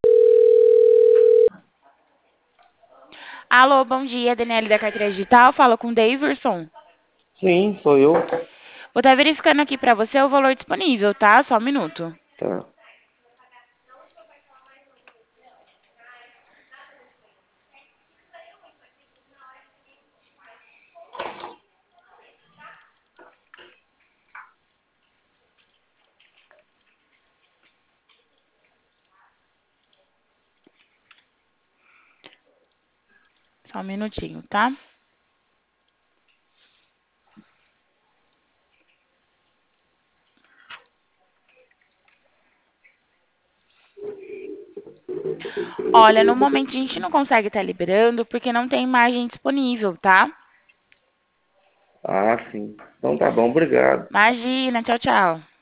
Alô, bom dia, Daniele da Carteira Digital. Fala com o Daverson. Sim, sou eu. Vou estar verificando aqui para você o valor disponível, tá? Só um minuto. Tá. Só um minutinho, tá? Olha, no momento a gente não consegue estar liberando porque não tem margem disponível, tá? Ah, sim. Então tá bom, obrigado. Imagina, tchau, tchau.